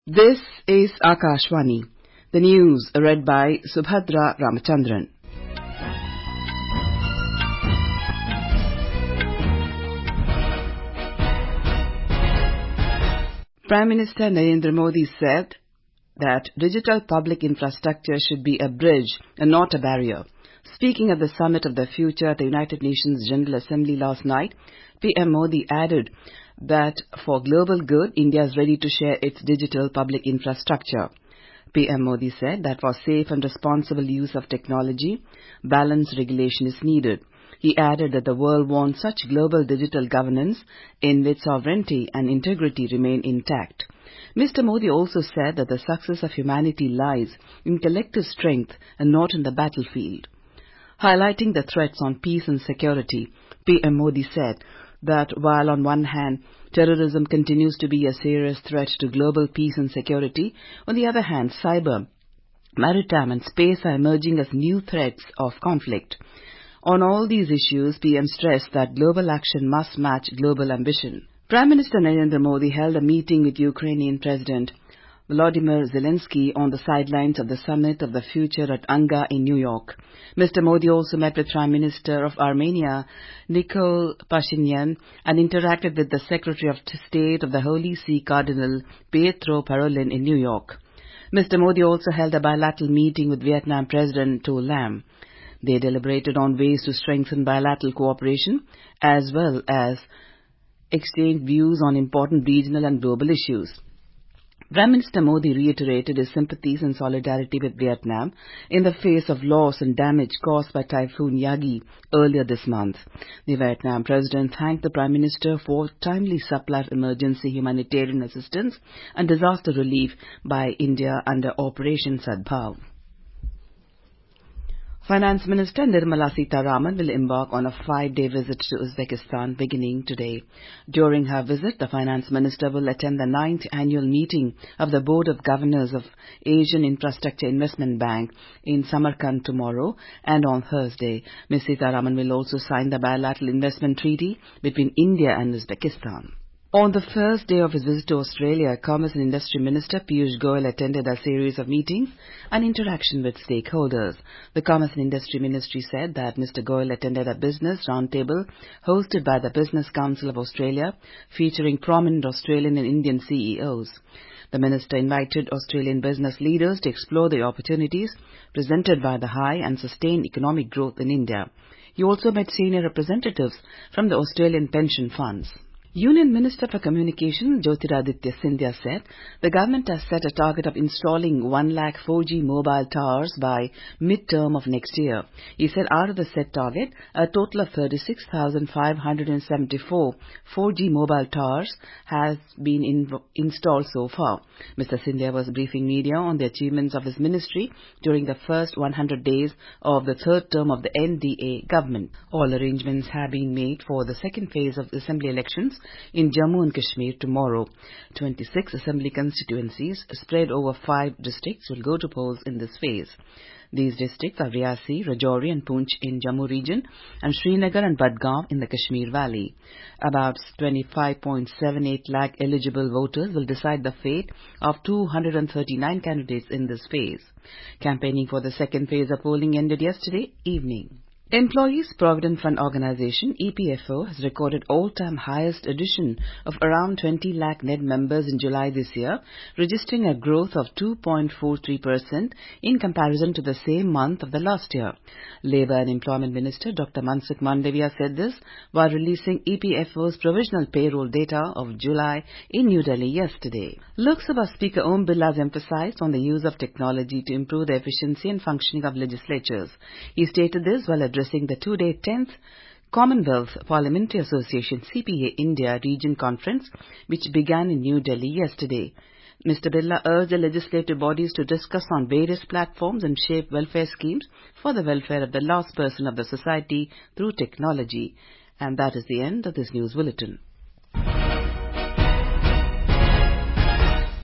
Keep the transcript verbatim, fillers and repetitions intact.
This is Akashvani. The news read by Subhadra Ramachandran. Prime Minister Narendra Modi said that digital public infrastructure should be a bridge and not a barrier. Speaking at the summit of the future at the United Nations General Assembly last night, P M Modi added that for global good, India is ready to share its digital public infrastructure. P M Modi said that for safe and responsible use of technology, balanced regulation is needed. He added that the world wants such global digital governance in which sovereignty and integrity remain intact. Mister Modi also said that the success of humanity lies in collective strength and not in the battlefield. Highlighting the threats on peace and security, P M Modi said that while on one hand, terrorism continues to be a serious threat to global peace and security, on the other hand, cyber, maritime and space are emerging as new threats of conflict. On all these issues, P M stressed that global action must match global ambition. Prime Minister Narendra Modi held a meeting with Ukrainian President Volodymyr Zelensky on the sidelines of the Summit of the Future at Anga in New York. Mister Modi also met with Prime Minister of Armenia, Nikol Pashinyan, and interacted with the Secretary of State of the Holy See, Cardinal Pietro Parolin in New York. Mister Modi also held a bilateral meeting with Vietnam President To Lam. They deliberated on ways to strengthen bilateral cooperation as well as exchange views on important regional and global issues. Prime Minister Modi reiterated his sympathies and solidarity with Vietnam in the face of loss and damage caused by Typhoon Yagi earlier this month. The Vietnam President thanked the Prime Minister for timely supply of emergency humanitarian assistance and disaster relief by India under Operation Sadbhav. Finance Minister Nirmala Sitharaman will embark on a five-day visit to Uzbekistan beginning today. During her visit, the Finance Minister will attend the ninth annual meeting of the Board of Governors of Asian Infrastructure Investment Bank in Samarkand tomorrow and on Thursday. Miz Sitharaman will also sign the bilateral investment treaty between India and Uzbekistan. On the first day of his visit to Australia, Commerce and Industry Minister Piyush Goyal attended a series of meetings and interaction with stakeholders. The Commerce and Industry Ministry said that Mister Goyal attended a business roundtable hosted by the Business Council of Australia, featuring prominent Australian and Indian C E Os. The minister invited Australian business leaders to explore the opportunities presented by the high and sustained economic growth in India. He also met senior representatives from the Australian pension funds. Union Minister for Communications Jyotiraditya Scindia said the government has set a target of installing one lakh four G mobile towers by mid-term of next year. He said out of the set target, a total of thirty-six thousand five hundred seventy-four four G mobile towers has been in, installed so far. Mister Scindia was briefing media on the achievements of his ministry during the first one hundred days of the third term of the N D A government. All arrangements have been made for the second phase of the assembly elections in Jammu and Kashmir tomorrow. twenty-six assembly constituencies spread over five districts will go to polls in this phase. These districts are Riyasi, Rajouri and Poonch in Jammu region and Srinagar and Budgaon in the Kashmir Valley. About twenty-five point seven eight lakh eligible voters will decide the fate of two hundred thirty-nine candidates in this phase. Campaigning for the second phase of polling ended yesterday evening. Employees Provident Fund Organization E P F O has recorded all-time highest addition of around twenty lakh net members in July this year, registering a growth of two point four three percent in comparison to the same month of the last year. Labour and Employment Minister Doctor Mansukh Mandavia said this while releasing E P F O's provisional payroll data of July in New Delhi yesterday. Lok Sabha Speaker Om Birla has emphasized on the use of technology to improve the efficiency and functioning of legislatures. He stated this while addressing the two-day tenth Commonwealth Parliamentary Association C P A India Region Conference, which began in New Delhi yesterday. Mister Birla urged the legislative bodies to discuss on various platforms and shape welfare schemes for the welfare of the last person of the society through technology. And that is the end of this news bulletin.